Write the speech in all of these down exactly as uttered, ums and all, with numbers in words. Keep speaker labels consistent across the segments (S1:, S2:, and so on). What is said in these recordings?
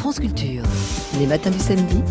S1: France Culture, les matins du samedi,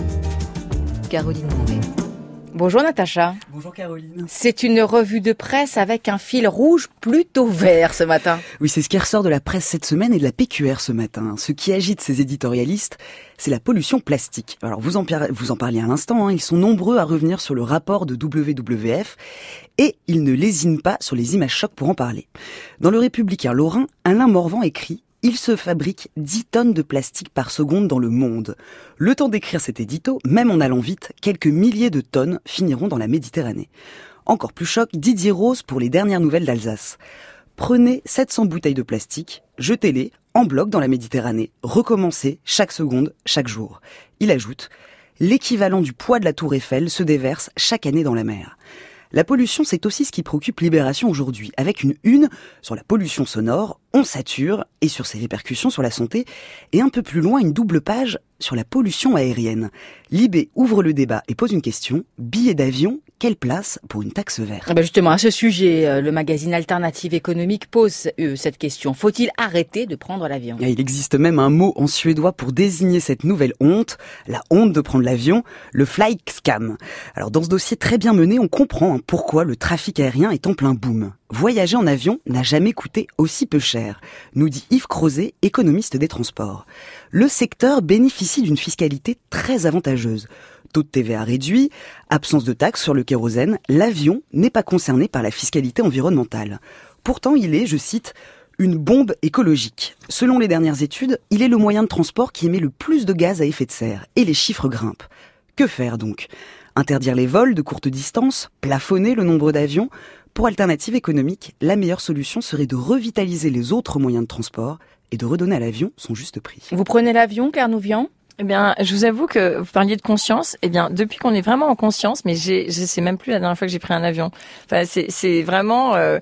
S1: Caroline Mouret.
S2: Bonjour Natacha.
S3: Bonjour Caroline.
S2: C'est une revue de presse avec un fil rouge plutôt vert ce matin.
S3: Oui, c'est ce qui ressort de la presse cette semaine et de la P Q R ce matin. Ce qui agite ces éditorialistes, c'est la pollution plastique. Alors vous en, par... vous en parliez à l'instant, hein, ils sont nombreux à revenir sur le rapport de W W F et ils ne lésinent pas sur les images chocs pour en parler. Dans le Républicain lorrain, Alain Morvan écrit: il se fabrique dix tonnes de plastique par seconde dans le monde. Le temps d'écrire cet édito, même en allant vite, quelques milliers de tonnes finiront dans la Méditerranée. Encore plus choc, Didier Rose pour les dernières nouvelles d'Alsace. Prenez sept cents bouteilles de plastique, jetez-les en bloc dans la Méditerranée, recommencez chaque seconde, chaque jour. Il ajoute: l'équivalent du poids de la tour Eiffel se déverse chaque année dans la mer. La pollution, c'est aussi ce qui préoccupe Libération aujourd'hui, avec une une sur la pollution sonore, on sature, et sur ses répercussions sur la santé, et un peu plus loin, une double page sur la pollution aérienne. Libé ouvre le débat et pose une question: billets d'avion, quelle place pour une taxe verte?
S2: Ah ben justement, à ce sujet, le magazine Alternative économique pose euh, cette question. Faut-il arrêter de prendre l'avion?
S3: Il existe même un mot en suédois pour désigner cette nouvelle honte, la honte de prendre l'avion, le flygskam. Alors dans ce dossier très bien mené, on comprend hein, pourquoi le trafic aérien est en plein boom. Voyager en avion n'a jamais coûté aussi peu cher, nous dit Yves Crozet, économiste des transports. Le secteur bénéficie d'une fiscalité très avantageuse. Taux de T V A réduit, absence de taxes sur le kérosène, l'avion n'est pas concerné par la fiscalité environnementale. Pourtant, il est, je cite, une bombe écologique. Selon les dernières études, il est le moyen de transport qui émet le plus de gaz à effet de serre, et les chiffres grimpent. Que faire donc? Interdire les vols de courte distance? Plafonner le nombre d'avions? Pour Alternative économique, la meilleure solution serait de revitaliser les autres moyens de transport et de redonner à l'avion son juste prix.
S2: Vous prenez l'avion, Claire Nouvian?
S4: Eh bien, je vous avoue que vous parliez de conscience. Eh bien, depuis qu'on est vraiment en conscience, mais j'ai, je sais même plus la dernière fois que j'ai pris un avion. Enfin, c'est, c'est vraiment, euh,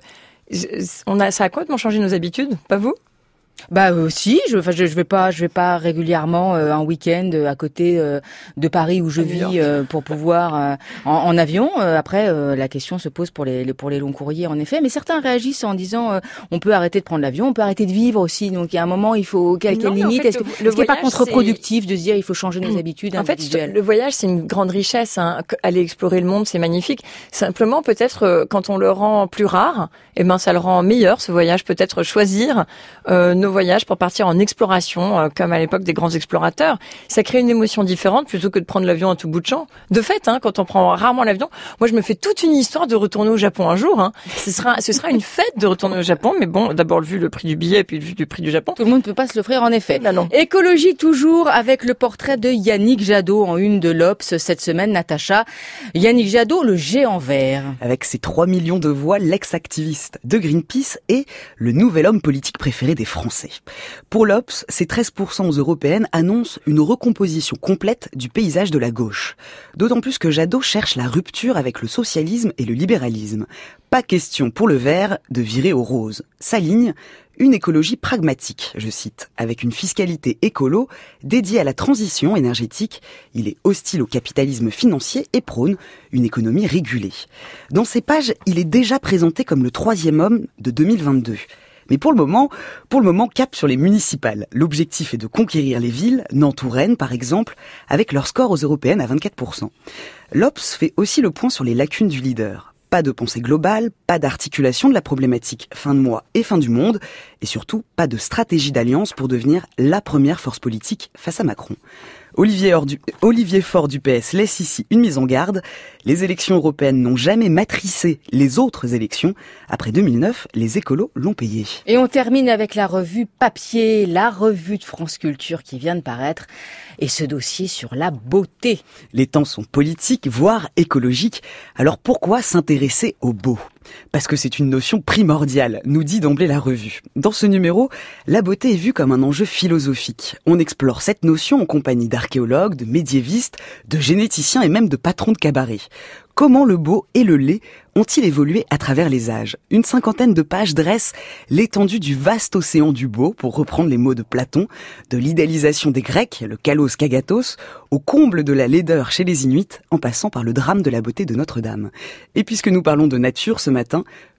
S4: on a, ça a complètement changé nos habitudes, pas vous?
S2: Bah euh, si, je, enfin, je, je vais pas, je vais pas régulièrement euh, un week-end euh, à côté euh, de Paris où je vis euh, pour pouvoir euh, en, en avion. Euh, après, euh, la question se pose pour les, les pour les longs courriers en effet. Mais certains réagissent en disant euh, on peut arrêter de prendre l'avion, on peut arrêter de vivre aussi. Donc il y a un moment, il faut quelle, quelle limite. En fait, est-ce, le, est-ce qu'il n'est pas contre-productif de se dire il faut changer nos habitudes individuelles?
S4: En fait, le voyage c'est une grande richesse. Hein. Aller explorer le monde, c'est magnifique. Simplement, peut-être euh, quand on le rend plus rare, eh ben ça le rend meilleur ce voyage. Peut-être choisir euh, nos voyages pour partir en exploration, euh, comme à l'époque des grands explorateurs. Ça crée une émotion différente plutôt que de prendre l'avion à tout bout de champ. De fait, hein, quand on prend rarement l'avion, moi je me fais toute une histoire de retourner au Japon un jour. Hein. Ce sera, ce sera une fête de retourner au Japon, mais bon, d'abord vu le prix du billet, puis vu le prix du Japon.
S2: Tout le monde ne peut pas se l'offrir en effet.
S4: Là, non.
S2: Écologie toujours avec le portrait de Yannick Jadot en une de l'Obs cette semaine, Natacha. Yannick Jadot, le géant vert.
S3: Avec ses trois millions de voix, l'ex-activiste de Greenpeace est le nouvel homme politique préféré des Français. Pour l'Obs, ces treize pour cent aux européennes annoncent une recomposition complète du paysage de la gauche. D'autant plus que Jadot cherche la rupture avec le socialisme et le libéralisme. Pas question pour le vert de virer au rose. Sa ligne, une écologie pragmatique, je cite, avec une fiscalité écolo dédiée à la transition énergétique. Il est hostile au capitalisme financier et prône une économie régulée. Dans ces pages, il est déjà présenté comme le troisième homme de deux mille vingt-deux. Mais pour le moment, pour le moment, cap sur les municipales. L'objectif est de conquérir les villes, Nantes ou Rennes par exemple, avec leur score aux européennes à vingt-quatre pour cent. L'Obs fait aussi le point sur les lacunes du leader. Pas de pensée globale, pas d'articulation de la problématique fin de mois et fin du monde, et surtout pas de stratégie d'alliance pour devenir la première force politique face à Macron. Olivier, du, Olivier Faure du P S laisse ici une mise en garde. Les élections européennes n'ont jamais matricé les autres élections. Après deux mille neuf, les écolos l'ont payé.
S2: Et on termine avec la revue papier, la revue de France Culture qui vient de paraître. Et ce dossier sur la beauté.
S3: Les temps sont politiques, voire écologiques. Alors pourquoi s'intéresser au beau ? Parce que c'est une notion primordiale, nous dit d'emblée la revue. Dans ce numéro, la beauté est vue comme un enjeu philosophique. On explore cette notion en compagnie d'archéologues, de médiévistes, de généticiens et même de patrons de cabaret. Comment le beau et le laid ont-ils évolué à travers les âges ? Une cinquantaine de pages dressent l'étendue du vaste océan du beau, pour reprendre les mots de Platon, de l'idéalisation des Grecs, le kalos kagatos, au comble de la laideur chez les Inuits, en passant par le drame de la beauté de Notre-Dame. Et puisque nous parlons de nature ce matin,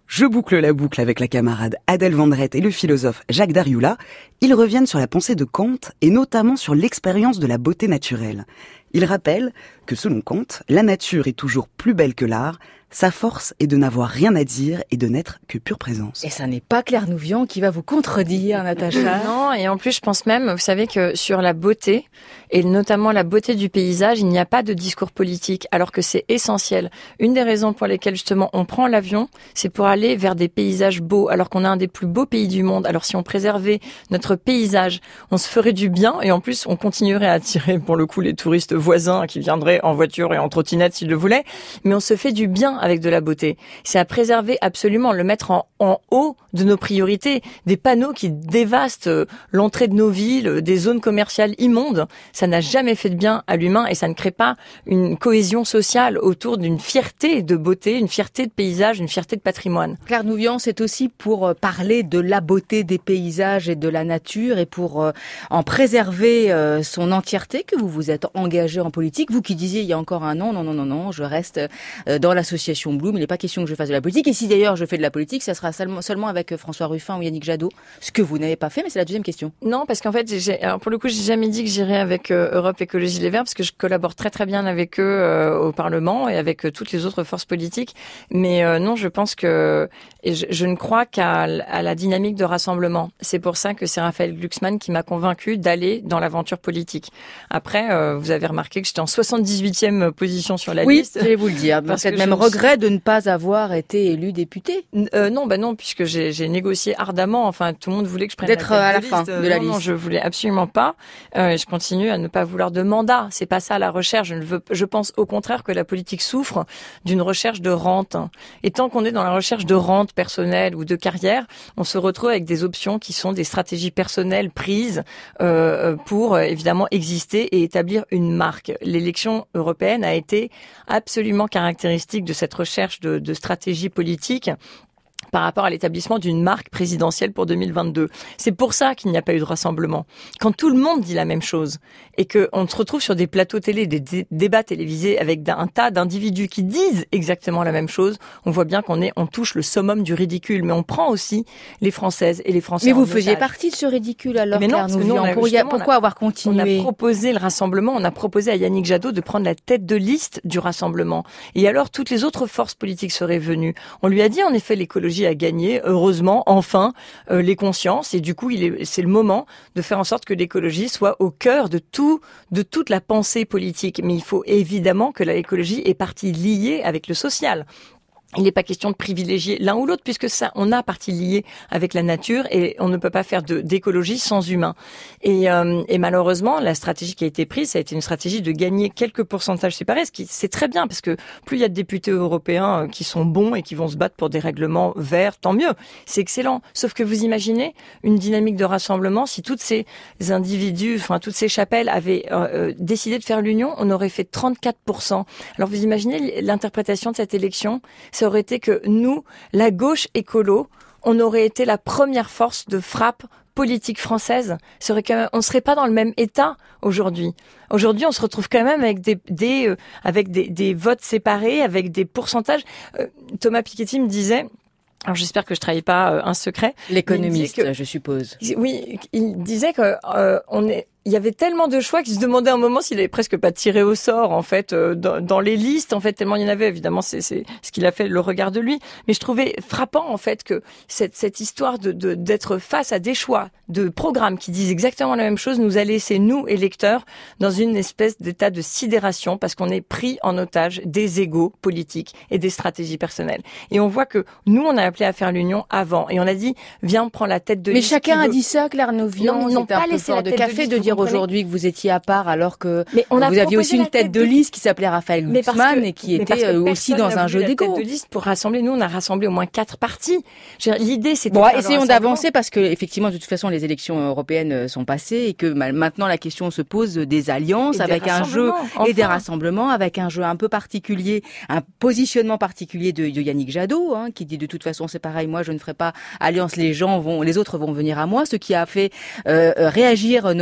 S3: Je boucle la boucle avec la camarade Adèle Vendrette et le philosophe Jacques Darioulla. Ils reviennent sur la pensée de Kant et notamment sur l'expérience de la beauté naturelle. Ils rappellent que selon Kant, la nature est toujours plus belle que l'art. Sa force est de n'avoir rien à dire et de n'être que pure présence.
S2: Et ça n'est pas Claire Nouvian qui va vous contredire, Natacha.
S4: Non, et en plus, je pense même, vous savez que sur la beauté, et notamment la beauté du paysage, il n'y a pas de discours politique, alors que c'est essentiel. Une des raisons pour lesquelles, justement, on prend l'avion, c'est pour aller vers des paysages beaux, alors qu'on a un des plus beaux pays du monde. Alors si on préservait notre paysage, on se ferait du bien, et en plus, on continuerait à attirer, pour le coup, les touristes voisins qui viendraient en voiture et en trottinette s'ils le voulaient, mais on se fait du bien avec de la beauté. C'est à préserver absolument, le mettre en, en haut de nos priorités. Des panneaux qui dévastent l'entrée de nos villes, des zones commerciales immondes, ça n'a jamais fait de bien à l'humain et ça ne crée pas une cohésion sociale autour d'une fierté de beauté, une fierté de paysage, une fierté de patrimoine.
S2: Claire Nouvian, c'est aussi pour parler de la beauté des paysages et de la nature et pour en préserver son entièreté que vous vous êtes engagé en politique. Vous qui disiez il y a encore un an, non, non, non, non, je reste dans l'association Bloom, il n'est pas question que je fasse de la politique. Et si d'ailleurs je fais de la politique, ça sera seulement, seulement avec François Ruffin ou Yannick Jadot, ce que vous n'avez pas fait, mais c'est la deuxième question.
S4: Non, parce qu'en fait, j'ai, alors pour le coup, j'ai jamais dit que j'irais avec euh, Europe Écologie Les Verts, parce que je collabore très très bien avec eux euh, au Parlement et avec euh, toutes les autres forces politiques. Mais euh, non, je pense que et je, je ne crois qu'à à la dynamique de rassemblement. C'est pour ça que c'est Raphaël Glucksmann qui m'a convaincu d'aller dans l'aventure politique. Après, euh, vous avez remarqué que j'étais en soixante-dix-huitième position sur la
S2: oui,
S4: liste.
S2: Oui, je vais vous le dire. Peut-être même regret de ne pas avoir été élu député.
S4: Euh, non, bah non, puisque j'ai, j'ai négocié ardemment. Enfin, tout le monde voulait que je prenne
S2: d'être
S4: la tête
S2: à la
S4: de
S2: fin
S4: liste.
S2: de la
S4: non,
S2: liste.
S4: Non, je voulais absolument pas. Euh, je continue à ne pas vouloir de mandat. C'est pas ça la recherche. Je ne veux. Je pense au contraire que la politique souffre d'une recherche de rente. Et tant qu'on est dans la recherche de rente personnelle ou de carrière, on se retrouve avec des options qui sont des stratégies personnelles prises euh, pour évidemment exister et établir une marque. L'élection européenne a été absolument caractéristique de cette recherche de, de stratégie politique par rapport à l'établissement d'une marque présidentielle pour deux mille vingt-deux. C'est pour ça qu'il n'y a pas eu de rassemblement. Quand tout le monde dit la même chose et qu'on se retrouve sur des plateaux télé, des dé- débats télévisés avec un tas d'individus qui disent exactement la même chose, on voit bien qu'on est, on touche le summum du ridicule. Mais on prend aussi les Françaises et les Français.
S2: Mais vous
S4: en
S2: faisiez
S4: otage.
S2: partie de ce ridicule alors,
S4: Mais non,
S2: Claire
S4: parce que
S2: Nouvian.
S4: nous, on a-
S2: Pour y a-
S4: justement,
S2: pourquoi
S4: on a-
S2: avoir continué?
S4: On a proposé le rassemblement, on a proposé à Yannick Jadot de prendre la tête de liste du rassemblement. Et alors, toutes les autres forces politiques seraient venues. On lui a dit, en effet, l'écologie a gagné, heureusement, enfin, euh, les consciences. Et du coup, il est, c'est le moment de faire en sorte que l'écologie soit au cœur de tout, de toute la pensée politique. Mais il faut évidemment que l'écologie est partie liée avec le social. Il n'est pas question de privilégier l'un ou l'autre, puisque ça, on a partie liée avec la nature et on ne peut pas faire de, d'écologie sans humain. Et, euh, et malheureusement, la stratégie qui a été prise, ça a été une stratégie de gagner quelques pourcentages séparés, ce qui c'est très bien, parce que plus il y a de députés européens qui sont bons et qui vont se battre pour des règlements verts, tant mieux. C'est excellent. Sauf que vous imaginez une dynamique de rassemblement, si toutes ces individus, enfin toutes ces chapelles avaient euh, décidé de faire l'union, on aurait fait trente-quatre pour cent. Alors vous imaginez l'interprétation de cette élection? Ça aurait été que nous, la gauche écolo, on aurait été la première force de frappe politique française. Ça aurait quand même, on serait pas dans le même état aujourd'hui. Aujourd'hui, on se retrouve quand même avec des, des euh, avec des, des votes séparés, avec des pourcentages. Euh, Thomas Piketty me disait. Alors j'espère que je trahis pas euh, un secret.
S2: L'économiste,
S4: que,
S2: je suppose.
S4: Oui, il disait que euh, on est. Il y avait tellement de choix qu'il se demandait à un moment s'il avait presque pas tiré au sort, en fait, euh, dans, dans les listes, en fait, tellement il y en avait. Évidemment, c'est, c'est ce qu'il a fait, le regard de lui. Mais je trouvais frappant, en fait, que cette, cette histoire de, de, d'être face à des choix de programmes qui disent exactement la même chose nous a laissé, nous, électeurs, dans une espèce d'état de sidération parce qu'on est pris en otage des égos politiques et des stratégies personnelles. Et on voit que nous, on a appelé à faire l'union avant. Et on a dit, viens, prends la tête de
S2: Mais
S4: liste.
S2: chacun a
S4: veut...
S2: dit ça, Claire Nouvian.
S4: Non, ils n'ont
S2: c'est un
S4: pas
S2: peu
S4: laissé
S2: fort
S4: la
S2: de
S4: tête
S2: café
S4: de liste,
S2: de
S4: vous
S2: dire
S4: comprenez
S2: aujourd'hui que vous étiez à part alors que
S4: mais on a
S2: vous aviez aussi une tête de liste qui s'appelait Raphaël Glucksmann et qui était aussi dans un jeu d'égo.
S4: Tête de liste pour rassembler. Nous, on a rassemblé au moins quatre partis. L'idée, c'était.
S2: Bon, essayons d'avancer parce que effectivement, de toute façon, les élections européennes sont passées et que maintenant la question se pose des alliances avec un jeu et des rassemblements, avec un jeu un peu particulier, un positionnement particulier de, de Yannick Jadot, hein, qui dit de toute façon c'est pareil, moi je ne ferai pas alliance, les gens vont, les autres vont venir à moi, ce qui a fait euh, réagir Noël Mamère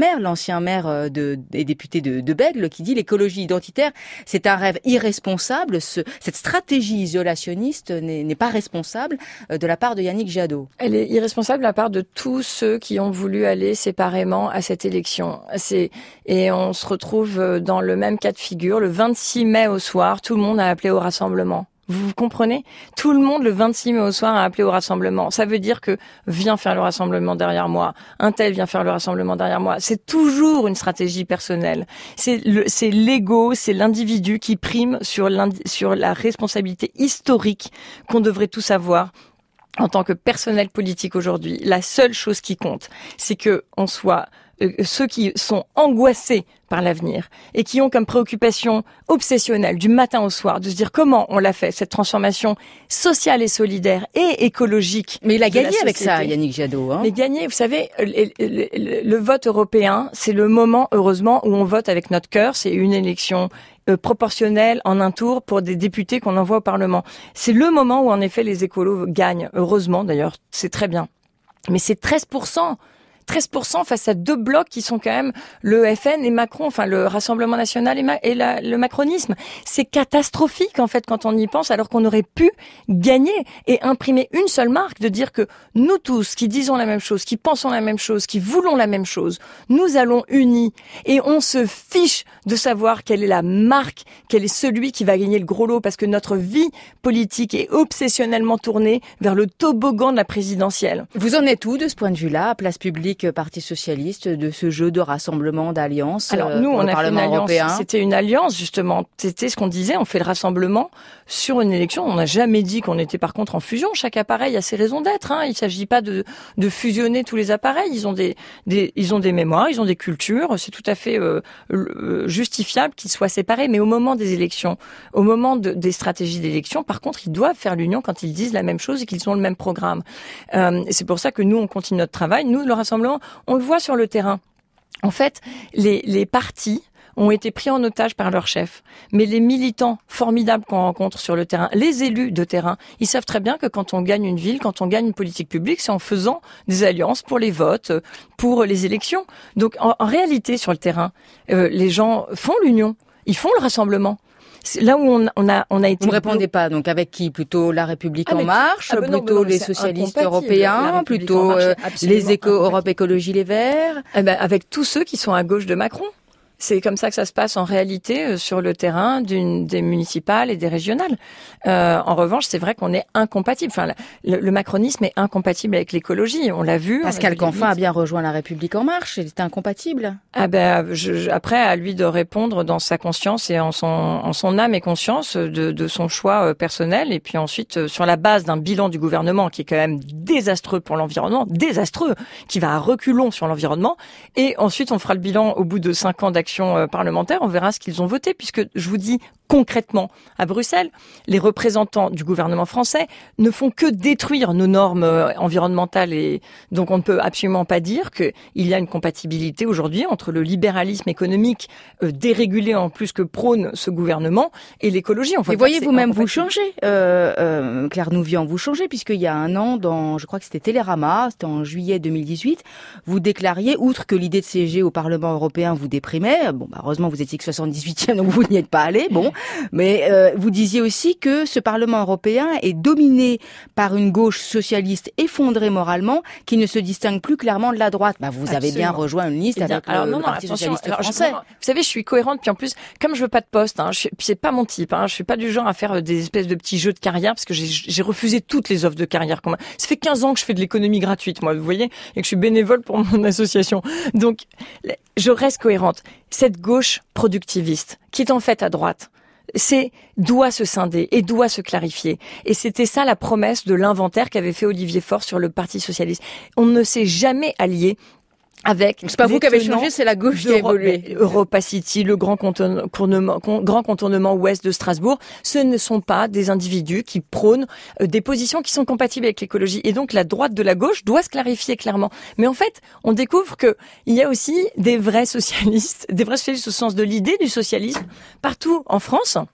S2: maire, l'ancien maire de, et député de, de Bègle, qui dit l'écologie identitaire, c'est un rêve irresponsable. Ce, cette stratégie isolationniste n'est, n'est pas responsable de la part de Yannick Jadot.
S4: Elle est irresponsable de la part de tous ceux qui ont voulu aller séparément à cette élection. C'est, et on se retrouve dans le même cas de figure. Le vingt-six mai au soir, tout le monde a appelé au rassemblement. Vous, vous comprenez ? Tout le monde, le vingt-six mai au soir, a appelé au rassemblement. Ça veut dire que viens faire le rassemblement derrière moi. Un tel vient faire le rassemblement derrière moi. C'est toujours une stratégie personnelle. C'est le, c'est l'ego, c'est l'individu qui prime sur sur la responsabilité historique qu'on devrait tous avoir. En tant que personnel politique aujourd'hui, la seule chose qui compte, c'est que on soit euh, ceux qui sont angoissés par l'avenir et qui ont comme préoccupation obsessionnelle du matin au soir de se dire comment on l'a fait, cette transformation sociale et solidaire et écologique.
S2: Mais il a gagné avec ça, Yannick Jadot. Hein.
S4: Mais gagné, vous savez, le, le, le, le vote européen, c'est le moment, heureusement, où on vote avec notre cœur. C'est une élection euh, proportionnelle en un tour pour des députés qu'on envoie au Parlement. C'est le moment où, en effet, les écolos gagnent. Heureusement, d'ailleurs, c'est très bien. Mais c'est treize pour cent. treize pour cent face à deux blocs qui sont quand même le F N et Macron, enfin le Rassemblement National et, ma- et la, le macronisme. C'est catastrophique en fait quand on y pense, alors qu'on aurait pu gagner et imprimer une seule marque, de dire que nous tous qui disons la même chose, qui pensons la même chose, qui voulons la même chose, nous allons unis et on se fiche de savoir quelle est la marque, quel est celui qui va gagner le gros lot, parce que notre vie politique est obsessionnellement tournée vers le toboggan de la présidentielle.
S2: Vous en êtes où de ce point de vue-là, place publique, Parti socialiste, de ce jeu de rassemblement, d'alliance?
S4: Alors nous, on
S2: a
S4: fait une alliance.
S2: Européen.
S4: C'était une alliance justement. C'était ce qu'on disait. On fait le rassemblement sur une élection. On n'a jamais dit qu'on était par contre en fusion. Chaque appareil a ses raisons d'être. Hein. Il ne s'agit pas de, de fusionner tous les appareils. Ils ont des, des, ils ont des mémoires, ils ont des cultures. C'est tout à fait euh, euh, justifiable qu'ils soient séparés. Mais au moment des élections, au moment de, des stratégies d'élection, par contre, ils doivent faire l'union quand ils disent la même chose et qu'ils ont le même programme. Euh, et c'est pour ça que nous, on continue notre travail. Nous, le rassemblement, on le voit sur le terrain. En fait, les, les partis ont été pris en otage par leurs chefs. Mais les militants formidables qu'on rencontre sur le terrain, les élus de terrain, ils savent très bien que quand on gagne une ville, quand on gagne une politique publique, c'est en faisant des alliances pour les votes, pour les élections. Donc en, en réalité, sur le terrain, euh, les gens font l'union, ils font le rassemblement. C'est là où on, on a on a été.
S2: Vous ne répondez pas, donc avec qui? Plutôt La République
S4: ah,
S2: en marche,
S4: ah ben non,
S2: plutôt
S4: ben non,
S2: les socialistes européens, plutôt euh, les éco Europe Écologie Les Verts.
S4: Eh ben, avec tous ceux qui sont à gauche de Macron. C'est comme ça que ça se passe en réalité euh, sur le terrain d'une, des municipales et des régionales. Euh, en revanche, c'est vrai qu'on est incompatible. Enfin, le, le macronisme est incompatible avec l'écologie. On l'a vu.
S2: Pascal Canfin a bien rejoint La République en marche. Il était incompatible.
S4: Ah ben, je, je, après, à lui de répondre dans sa conscience et en son, en son âme et conscience de, de son choix personnel. Et puis ensuite, sur la base d'un bilan du gouvernement qui est quand même désastreux pour l'environnement, désastreux, qui va à reculons sur l'environnement. Et ensuite, on fera le bilan au bout de cinq ans d'action parlementaire, on verra ce qu'ils ont voté, puisque je vous dis concrètement, à Bruxelles, les représentants du gouvernement français ne font que détruire nos normes environnementales, et donc on ne peut absolument pas dire qu'il y a une compatibilité aujourd'hui entre le libéralisme économique euh, dérégulé en plus que prône ce gouvernement et l'écologie.
S2: Et voyez vous-même, vous changez, euh, euh, Claire Nouvian, vous changez, puisqu'il y a un an, dans, je crois que c'était Télérama, c'était en juillet deux mille dix-huit, vous déclariez, outre que l'idée de siéger au Parlement européen vous déprimait, bon, bah, heureusement vous étiez que soixante-dix-huitième, donc vous n'y êtes pas allé, bon, mais euh, vous disiez aussi que ce Parlement européen est dominé par une gauche socialiste effondrée moralement, qui ne se distingue plus clairement de la droite. Bah, vous avez
S4: Absolument.
S2: bien rejoint une liste
S4: bien,
S2: avec
S4: alors,
S2: le,
S4: non,
S2: le
S4: non,
S2: Parti
S4: attention,
S2: socialiste
S4: alors,
S2: français.
S4: Je, vous savez, je suis cohérente, puis en plus, comme je veux pas de poste, hein, je, puis c'est pas mon type, hein, je suis pas du genre à faire des espèces de petits jeux de carrière, parce que j'ai, j'ai refusé toutes les offres de carrière. Ça fait quinze ans que je fais de l'économie gratuite, moi, vous voyez, et que je suis bénévole pour mon association. Donc, je reste cohérente. Cette gauche productiviste, qui est en fait à droite, c'est doit se scinder et doit se clarifier. Et c'était ça la promesse de l'inventaire qu'avait fait Olivier Faure sur le Parti socialiste. On ne s'est jamais allié avec.
S2: C'est pas vous qui avez changé, c'est la gauche qui a évolué.
S4: Europa City, le grand contournement, grand contournement ouest de Strasbourg, ce ne sont pas des individus qui prônent des positions qui sont compatibles avec l'écologie. Et donc la droite de la gauche doit se clarifier clairement. Mais en fait, on découvre que il y a aussi des vrais socialistes, des vrais socialistes au sens de l'idée du socialisme partout en France.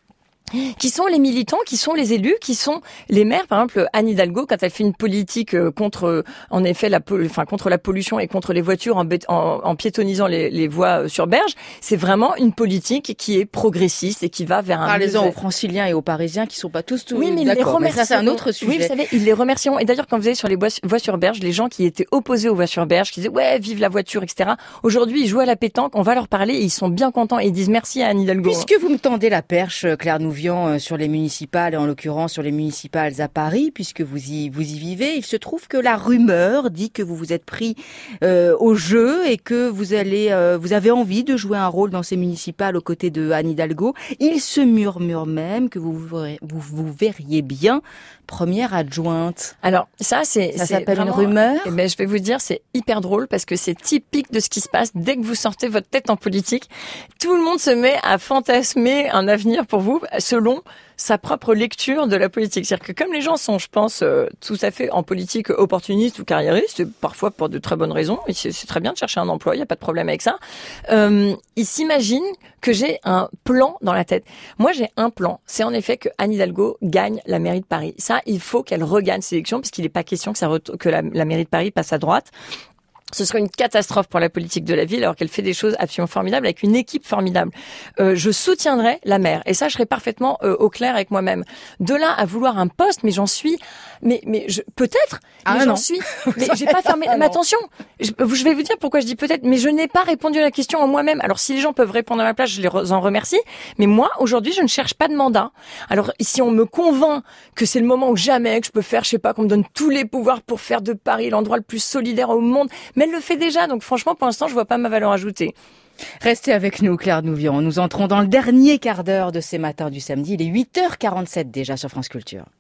S4: qui sont les militants, qui sont les élus, qui sont les maires. Par exemple, Anne Hidalgo, quand elle fait une politique contre, en effet, la, enfin, contre la pollution et contre les voitures en, en, en piétonnisant les, les voies sur berge, c'est vraiment une politique qui est progressiste et qui va vers un...
S2: Parlez-en aux Franciliens et aux Parisiens qui sont pas tous tous
S4: oui, mais ils les remercient.
S2: Mais ça, c'est un autre sujet.
S4: Oui, vous savez, ils les remercient. Et d'ailleurs, quand vous allez sur les voies sur berge, les gens qui étaient opposés aux voies sur berge, qui disaient, ouais, vive la voiture, et cetera. Aujourd'hui, ils jouent à la pétanque, on va leur parler et ils sont bien contents et ils disent merci à Anne Hidalgo.
S2: Puisque vous me tendez la perche, Claire Nouvian, sur les municipales, et en l'occurrence sur les municipales à Paris, puisque vous y vous y vivez, il se trouve que la rumeur dit que vous vous êtes pris euh, au jeu et que vous allez, euh, vous avez envie de jouer un rôle dans ces municipales aux côtés de Anne Hidalgo. Il se murmure même que vous vous, vous, vous verriez bien première adjointe.
S4: Alors ça, c'est
S2: ça
S4: c'est
S2: s'appelle
S4: vraiment,
S2: une rumeur.
S4: Eh ben, je vais vous dire, c'est hyper drôle parce que c'est typique de ce qui se passe dès que vous sortez votre tête en politique. Tout le monde se met à fantasmer un avenir pour vous selon sa propre lecture de la politique. C'est-à-dire que comme les gens sont, je pense, euh, tout à fait en politique opportunistes ou carriéristes, et parfois pour de très bonnes raisons, et c'est, c'est très bien de chercher un emploi, il n'y a pas de problème avec ça, euh, ils s'imaginent que j'ai un plan dans la tête. Moi, j'ai un plan. C'est en effet que Anne Hidalgo gagne la mairie de Paris. Ça, il faut qu'elle regagne ses élections, puisqu'il n'est pas question que, ça ret- que la, la mairie de Paris passe à droite. Ce serait une catastrophe pour la politique de la ville, alors qu'elle fait des choses absolument formidables avec une équipe formidable. Euh, je soutiendrai la maire, et ça, je serai parfaitement euh, au clair avec moi-même. De là à vouloir un poste, mais j'en suis, mais mais je, peut-être,
S2: ah
S4: mais
S2: non.
S4: j'en suis. Mais j'ai pas fermé. Mais attention, je, je vais vous dire pourquoi je dis peut-être, mais je n'ai pas répondu à la question en moi-même. Alors si les gens peuvent répondre à ma place, je les en remercie. Mais moi, aujourd'hui, je ne cherche pas de mandat. Alors si on me convainc que c'est le moment où jamais que je peux faire, je sais pas, qu'on me donne tous les pouvoirs pour faire de Paris l'endroit le plus solidaire au monde. Mais elle le fait déjà, donc franchement, pour l'instant, je vois pas ma valeur ajoutée.
S2: Restez avec nous, Claire Nouvian. Nous entrons dans le dernier quart d'heure de ces matins du samedi. Il est huit heures quarante-sept déjà sur France Culture.